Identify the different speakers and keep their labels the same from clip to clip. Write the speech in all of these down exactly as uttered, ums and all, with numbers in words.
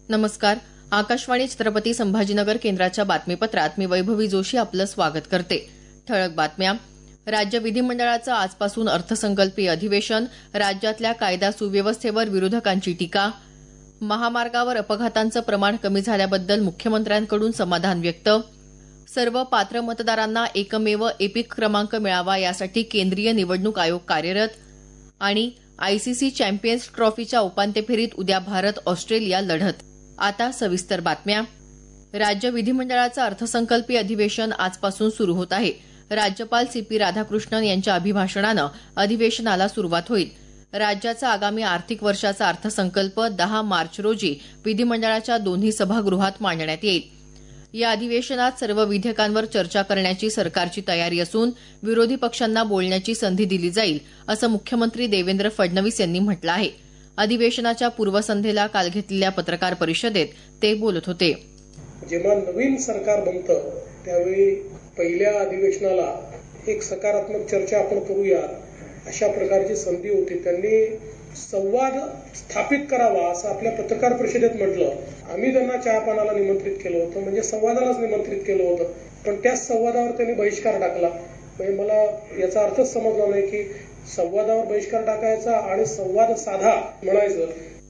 Speaker 1: नमस्कार. आकाशवाणी छत्रपती संभाजीनगर केंद्राच्या बातमीपत्रात मी वैभवी जोशी आपलं स्वागत करते. ठळक बातम्या. राज्य विधिमंडळाचं आजपासून अर्थसंकल्पीय अधिवेशन. राज्यातल्या कायदा सुव्यवस्थेवर विरोधकांची टीका. महामार्गावर अपघातांचं प्रमाण कमी झाल्याबद्दल मुख्यमंत्र्यांकडून समाधान व्यक्त. सर्व पात्र मतदारांना एकमेव एपिक क्रमांक मिळावा यासाठी केंद्रीय निवडणूक आयोग कार्यरत. आणि आयसीसी चॅम्पियन्स ट्रॉफीच्या उपांत्य फेरीत उद्या भारत ऑस्ट्रेलिया लढत. आता सविस्तर बातम्या. राज्य विधिमंडळाचं अर्थसंकल्पीय अधिवेशन आजपासून सुरू होत आहे. राज्यपाल सी पी राधाकृष्णन यांच्या अभिभाषणानं अधिवेशनाला सुरुवात होईल. राज्याचा आगामी आर्थिक वर्षाचा अर्थसंकल्प दहा मार्च रोजी विधिमंडळाच्या दोन्ही सभागृहात मांडण्यात येईल. या अधिवेशनात सर्व विधेयकांवर चर्चा करण्याची सरकारची तयारी असून विरोधी पक्षांना बोलण्याची संधी दिली जाईल असं मुख्यमंत्री देवेंद्र फडणवीस यांनी म्हटलं आहे. अधिवेशनाच्या पूर्वसंध्येला काल घेतलेल्या पत्रकार परिषदेत ते बोलत होते.
Speaker 2: जेव्हा नवीन सरकार बनतं त्यावेळी पहिल्या अधिवेशनाला एक सकारात्मक चर्चा आपण करूया अशा प्रकारची संधी होती. त्यांनी संवाद स्थापित करावा असं आपल्या पत्रकार परिषदेत म्हटलं. आम्ही त्यांना चहापानाला निमंत्रित केलं होतं, म्हणजे संवादालाच निमंत्रित केलं होतं, पण त्याच संवादावर त्यांनी बहिष्कार टाकला. म्हणजे मला याचा अर्थच समजला नाही की संवादावर बहिष्कार टाकायचा आणि संवाद साधा म्हणायचं.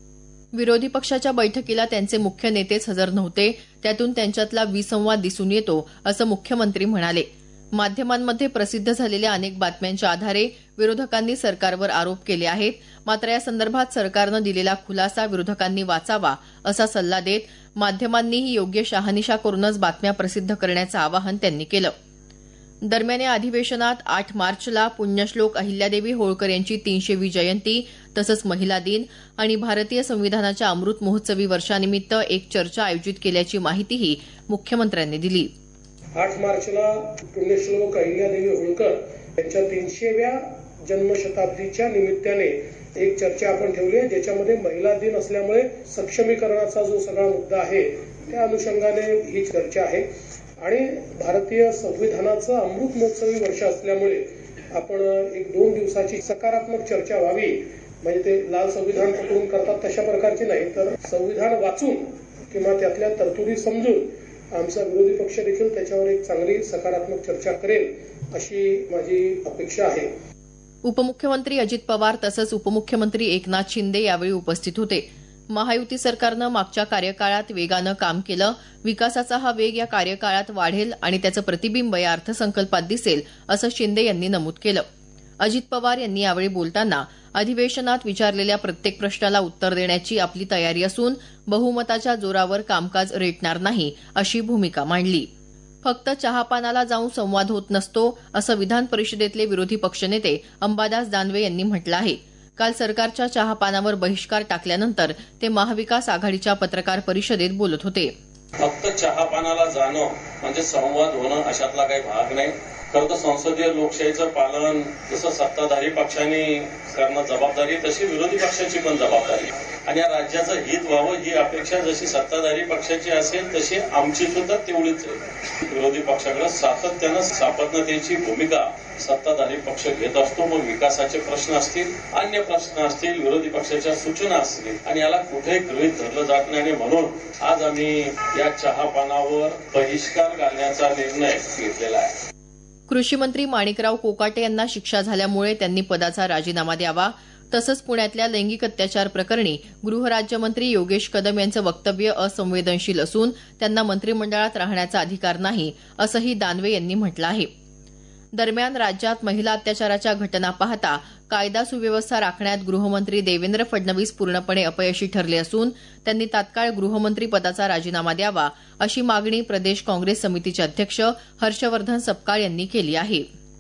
Speaker 1: विरोधी पक्षाच्या बैठकीला त्यांचे मुख्य नेतेच हजर नव्हते, त्यातून त्यांच्यातला विसंवाद दिसून येतो असं मुख्यमंत्री म्हणाले. माध्यमांमध्ये प्रसिद्ध झालेल्या अनेक बातम्यांच्या आधारे विरोधकांनी सरकारवर आरोप केले आहेत. मात्र या संदर्भात सरकारनं दिलेला खुलासा विरोधकांनी वाचावा असा सल्ला देत माध्यमांनीही योग्य शहानिशा करूनच बातम्या प्रसिद्ध करण्याचं आवाहन त्यांनी केलं. दरम्यान या अधिवेशनात आठ मार्चला पुण्यश्लोक अहिल्यादेवी होळकर यांची तीनशेवी जयंती तसंच महिला दिन आणि भारतीय संविधानाच्या अमृत महोत्सवी वर्षानिमित्त एक चर्चा आयोजित केल्याची माहितीही मुख्यमंत्र्यांनी दिली.
Speaker 2: आठ मार्चला पुण्यश्लोक अहिल्यादेवी होळकर यांच्या तीनशेव्या जन्मशताब्दीच्या निमित्ताने एक चर्चा आपण ठेवली आहे, ज्याच्यामध्ये महिला दिन असल्यामुळे सक्षमीकरणाचा जो सगळा मुद्दा आहे त्या अनुषंगाने ही चर्चा आहे. आणि भारतीय संविधानाचं अमृत महोत्सवी वर्ष असल्यामुळे आपण एक दोन दिवसाची सकारात्मक चर्चा व्हावी, म्हणजे ते लाल संविधान पकडून करतात तशा प्रकारची नाही, तर संविधान वाचून किंवा त्यातल्या तरतुदी समजून आमचा विरोधी पक्ष देखील त्याच्यावर एक चांगली सकारात्मक चर्चा करेल अशी माझी अपेक्षा आहे.
Speaker 1: उपमुख्यमंत्री अजित पवार तसंच उपमुख्यमंत्री एकनाथ शिंदे यावेळी उपस्थित होते. महायुती सरकारनं मागच्या कार्यकाळात वेगानं काम केलं. विकासाचा हा वेग या कार्यकाळात वाढेल आणि त्याचं प्रतिबिंब या अर्थसंकल्पात दिसेल असं शिंदे यांनी नमूद केलं. अजित पवार यांनी यावेळी बोलताना अधिवेशनात विचारलेल्या प्रत्येक प्रश्नाला उत्तर देण्याची आपली तयारी असून बहुमताच्या जोरावर कामकाज रेटणार नाही अशी भूमिका मांडली. फक्त चहापानाला जाऊन संवाद होत नसतो असं विधान परिषदेतले विरोधी पक्षनेते अंबादास दानवे यांनी म्हटलं आहे. काल सरकारच्या चहापानावर बहिष्कार टाकल्यानंतर ते महाविकास आघाडीच्या पत्रकार परिषदेत बोलत होते.
Speaker 3: फक्त चहापानाला जाणं म्हणजे संवाद होणं अशातला काही भाग नाही. खरं तर संसदीय लोकशाहीचं पालन जसं सत्ताधारी पक्षांनी करणं जबाबदारी तशी विरोधी पक्षाची पण जबाबदारी आणि या राज्याचं हित व्हावं ही अपेक्षा जशी सत्ताधारी पक्षाची असेल तशी आमची सुद्धा तेवढीच आहे. विरोधी पक्षाकडे सातत्यानं सापत्नतेची भूमिका सत्ताधारी पक्ष घेत असतो. मग विकासाचे प्रश्न असतील, अन्य प्रश्न असतील, विरोधी पक्षाच्या सूचना असतील आणि याला कुठेही गृहीत धरलं जात नाही. म्हणून आज आम्ही या चहापानावर बहिष्कार घालण्याचा निर्णय घेतलेला आहे.
Speaker 1: कृषी मंत्री माणिकराव कोकाटे यांना शिक्षा झाल्यामुळे त्यांनी पदाचा राजीनामा द्यावा. तसंच पुण्यातल्या लैंगिक अत्याचार प्रकरणी गृहराज्यमंत्री योगेश कदम यांचं वक्तव्य असंवेदनशील असून त्यांना मंत्रिमंडळात राहण्याचा अधिकार नाही असंही दानवे यांनी म्हटलं आहे. दरम्यान राज्यात महिला अत्याचाराच्या घटना पाहता कायदा सुव्यवस्था राखण्यात गृहमंत्री देवेंद्र फडणवीस पूर्णपणे अपयशी ठरले असून त्यांनी तात्काळ गृहमंत्री पदाचा राजीनामा द्यावा अशी मागणी प्रदेश काँग्रेस समितीचे अध्यक्ष हर्षवर्धन सपकाळ यांनी केली आहे.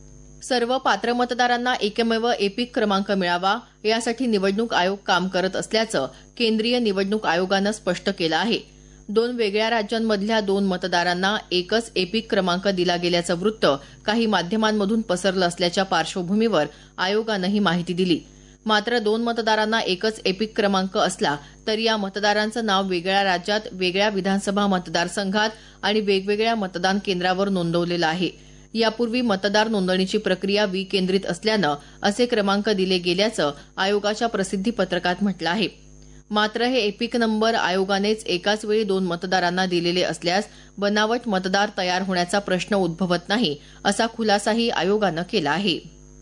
Speaker 1: सर्व पात्र मतदारांना एकमेव एपिक क्रमांक मिळावा यासाठी निवडणूक आयोग काम करत असल्याचं केंद्रीय निवडणूक आयोगानं स्पष्ट केलं आहे. दोन वेगळ्या राज्यांमधल्या दोन मतदारांना एकच एपिक क्रमांक दिला गेल्याचं वृत्त काही माध्यमांमधून पसरलं असल्याच्या पार्श्वभूमीवर आयोगानं ही माहिती दिली. मात्र दोन मतदारांना एकच एपिक क्रमांक असला तरी या मतदारांचं नाव वेगळ्या राज्यात, वेगळ्या विधानसभा मतदारसंघात आणि वेगवेगळ्या मतदान केंद्रावर नोंदवलेलं आहे. यापूर्वी मतदार नोंदणीची प्रक्रिया विकेंद्रित असल्यानं असे क्रमांक दिले गेल्याचं आयोगाच्या प्रसिद्धी पत्रकात म्हटलं आहे. मात्र हे एपिक नंबर आयोगानेच एकाच वेळी दोन मतदारांना दिलेले असल्यास बनावट मतदार तयार होण्याचा प्रश्न उद्भवत नाही असा खुलासाही आयोगानं केला आहे.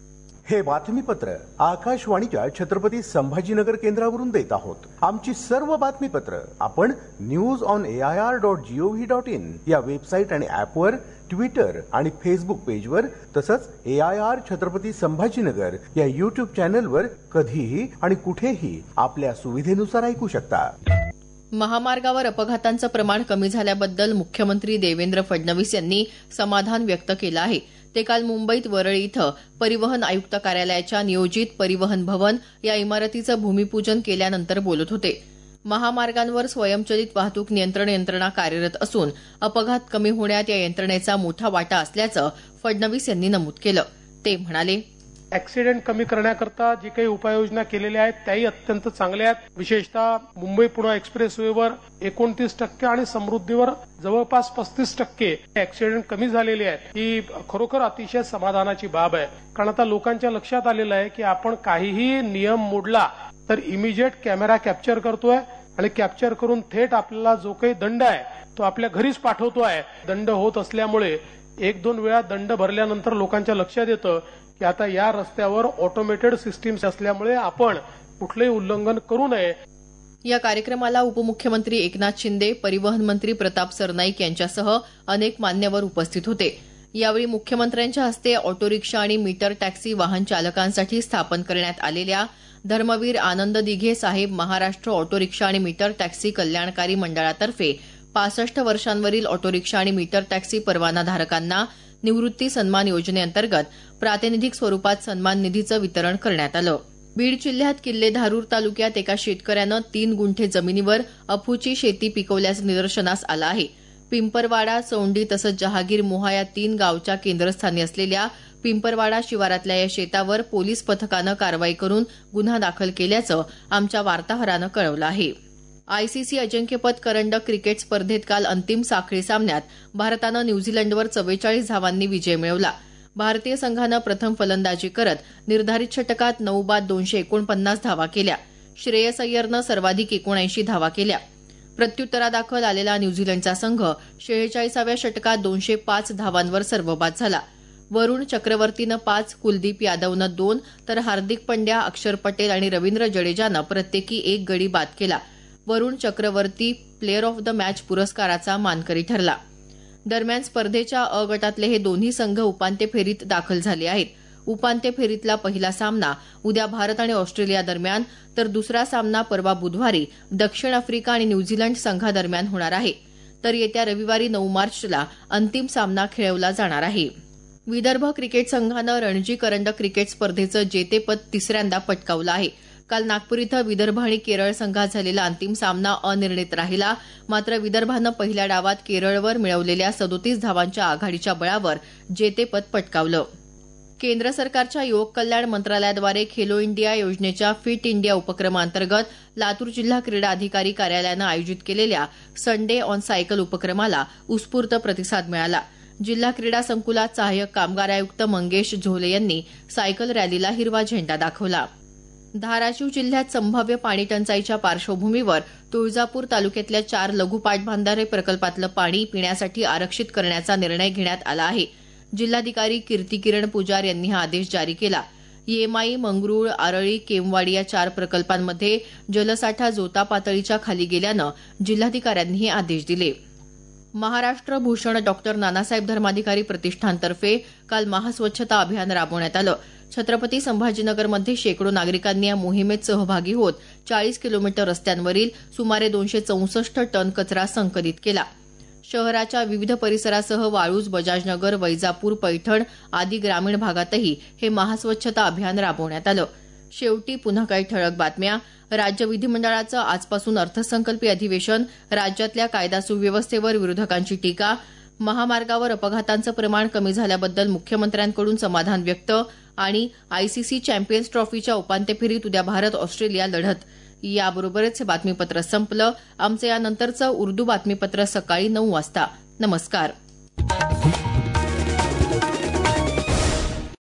Speaker 4: हे बातमीपत्र आकाशवाणीच्या छत्रपती संभाजीनगर केंद्रावरून देत आहोत. आमची सर्व बातमीपत्र आपण news on A I R dot G O V dot in या वेबसाईट आणि ऍपवर, ट्विटर आणि फेसबुक पेजवर तसंच A I R Chhatrapati Sambhajinagar या युट्यूब चॅनलवर कधीही आणि कुठेही आपल्या सुविधेनुसार ऐकू शकता.
Speaker 1: महामार्गावर अपघातांचं प्रमाण कमी झाल्याबद्दल मुख्यमंत्री देवेंद्र फडणवीस यांनी समाधान व्यक्त केलं आहे. ते काल मुंबईत वरळी इथं परिवहन आयुक्त कार्यालयाच्या नियोजित परिवहन भवन या इमारतीचं भूमिपूजन केल्यानंतर बोलत होते. महामार्गांवर स्वयंचलित वाहतूक नियंत्रण यंत्रणा कार्यरत असून अपघात कमी होण्यात या यंत्रणेचा मोठा वाटा असल्याचं फडणवीस यांनी नमूद केलं. ते म्हणाले,
Speaker 2: ऍक्सिडेंट कमी करण्याकरता जी काही उपाययोजना केलेल्या आहेत त्याही अत्यंत चांगल्या आहेत. विशेषतः मुंबई पुणे एक्सप्रेसवेवर एकोणतीस टक्के आणि समृद्धीवर जवळपास पस्तीस टक्के ऍक्सिडेंट कमी झालेले आहेत. ही खरोखर अतिशय समाधानाची बाब आहे. कारण आता लोकांच्या लक्षात आलेलं आहे की आपण काहीही नियम मोडला तर इमिजिएट कॅमेरा कॅप्चर करतोय आणि कॅप्चर करून थेट आपल्याला जो काही दंड आहे तो आपल्या घरीच पाठवतोय. दंड होत असल्यामुळे एक दोन वेळा दंड भरल्यानंतर लोकांच्या लक्षात येतं की आता या रस्त्यावर ऑटोमेटेड सिस्टीम्स असल्यामुळे आपण कुठलंही उल्लंघन करू नये.
Speaker 1: या कार्यक्रमाला उपमुख्यमंत्री एकनाथ शिंदे, परिवहन मंत्री प्रताप सरनाईक यांच्यासह अनेक मान्यवर उपस्थित होते. यावेळी मुख्यमंत्र्यांच्या हस्ते ऑटो रिक्षा आणि मीटर टॅक्सी वाहन चालकांसाठी स्थापन करण्यात आलेल्या धर्मवीर आनंद दिघे साहेब महाराष्ट्र ऑटो रिक्षा आणि मीटर टॅक्सी कल्याणकारी मंडळातर्फे पासष्ट वर्षांवरील ऑटो रिक्षा आणि मीटर टॅक्सी परवानाधारकांना निवृत्ती सन्मान योजनेअंतर्गत प्रातिनिधिक स्वरूपात सन्मान निधीचं वितरण करण्यात आलं. बीड जिल्ह्यात किल्ले धारूर तालुक्यात एका शेतकऱ्यानं तीन गुंठे जमिनीवर अफूची शेती पिकवल्याचं निदर्शनास आलं आहे. पिंपरवाडा, चौंडी तसंच जहागीर मोहा या तीन गावच्या केंद्रस्थानी असलेल्या पिंपरवाडा शिवारातल्या या शेतावर पोलीस पथकानं कारवाई करून गुन्हा दाखल केल्याचं आमच्या वार्ताहरानं कळवलं आहे. आयसीसी अजिंक्यपद करंडक क्रिकेट स्पर्धेत काल अंतिम साखळी सामन्यात भारतानं न्यूझीलंडवर चव्वेचाळीस धावांनी विजय मिळवला. भारतीय संघानं प्रथम फलंदाजी करत निर्धारित षटकात नऊ बाद दोनशे एकोणपन्नास धावा केल्या. श्रेयस अय्यरनं सर्वाधिक एकोणऐंशी धावा केल्या. प्रत्युत्तरादाखल आलेला न्यूझीलंडचा संघ शेहेचाळीसाव्या षटकात दोनशे पाच धावांवर सर्वबाद झाला. वरुण चक्रवर्तीनं पाच, कुलदीप यादवनं दोन तर हार्दिक पंड्या, अक्षर पटेल आणि रवींद्र जडेजानं प्रत्येकी एक गडी बाद केला. Varun Chakravarthy player of the match पुरस्काराचा मानकरी ठरला. दरम्यान स्पर्धेच्या अ गटातले हे दोन्ही संघ उपांत्य फेरीत दाखल झाले आहेत. उपांत्य फेरीतला पहिला सामना उद्या भारत आणि ऑस्ट्रेलिया दरम्यान तर दुसरा सामना परवा बुधवारी दक्षिण आफ्रिका आणि न्यूझीलंड संघादरम्यान होणार आहे. तर येत्या रविवारी नऊ मार्चला अंतिम सामना खेळवला जाणार आहे. विदर्भ क्रिकेट संघानं रणजी करंडक क्रिकेट स्पर्धेचं जेतेपद तिसऱ्यांदा पटकावलं आहे. काल नागपूर इथं विदर्भ आणि केरळ संघात झालेला अंतिम सामना अनिर्णित राहिला. मात्र विदर्भानं पहिल्या डावात केरळवर मिळवलेल्या सदोतीस धावांच्या आघाडीच्या बळावर जेतेपद पटकावलं. केंद्र सरकारच्या युवक कल्याण मंत्रालयाद्वारे खेलो इंडिया योजनेच्या फिट इंडिया उपक्रमांतर्गत लातूर जिल्हा क्रीडा अधिकारी कार्यालयानं आयोजित केलेल्या संडे ऑन सायकल उपक्रमाला उत्स्फूर्त प्रतिसाद मिळाला. जिल्हा क्रीडा संकुलात सहाय्यक कामगार आयुक्त मंगेश झोले यांनी सायकल रॅलीला हिरवा झेंडा दाखवला. धाराशिव जिल्ह्यात संभाव्य पाणी टंचाईच्या पार्श्वभूमीवर तुळजापूर तालुक्यातल्या चार लघु पाटबंधारे प्रकल्पातलं पाणी पिण्यासाठी आरक्षित करण्याचा निर्णय घेण्यात आला आहे. जिल्हाधिकारी कीर्तिकिरण पुजार यांनी हा आदेश जारी केला. येमाई, मंगरूळ, आरळी, केमवाडी या चार प्रकल्पांमध्ये जलसाठा जोता पातळीच्या खाली गेल्यानं जिल्हाधिकाऱ्यांनी हे आदेश दिले. महाराष्ट्र भूषण डॉक्टर नानासाहेब धर्माधिकारी प्रतिष्ठानतर्फे काल महास्वच्छता अभियान राबवण्यात आलं. छत्रपती संभाजीनगरमध्ये शेकडो नागरिकांनी या मोहिमेत सहभागी होत चाळीस किलोमीटर रस्त्यांवरील सुमारे दोनशे चौसष्ट टन कचरा संकलित केला. शहराच्या विविध परिसरासह वाळूज, बजाजनगर, वैजापूर, पैठण आदी ग्रामीण भागातही हे महास्वच्छता अभियान राबवण्यात आलं. शेवटी पुन्हा काही ठळक बातम्या. राज्य विधिमंडळाचं आजपासून अर्थसंकल्पीय अधिवेशन. राज्यातल्या कायदा सुव्यवस्थेवर विरोधकांची टीका. महामार्गावर अपघातांचं प्रमाण कमी झाल्याबद्दल मुख्यमंत्र्यांकडून समाधान व्यक्त. आणि आयसीसी चॅम्पियन्स ट्रॉफीच्या उपांत्य फेरीत उद्या भारत ऑस्ट्रेलिया लढत. याबरोबरच हे बातमीपत्र संपलं. आमचं यानंतरचं उर्दू बातमीपत्र सकाळी नऊ वाजता. नमस्कार.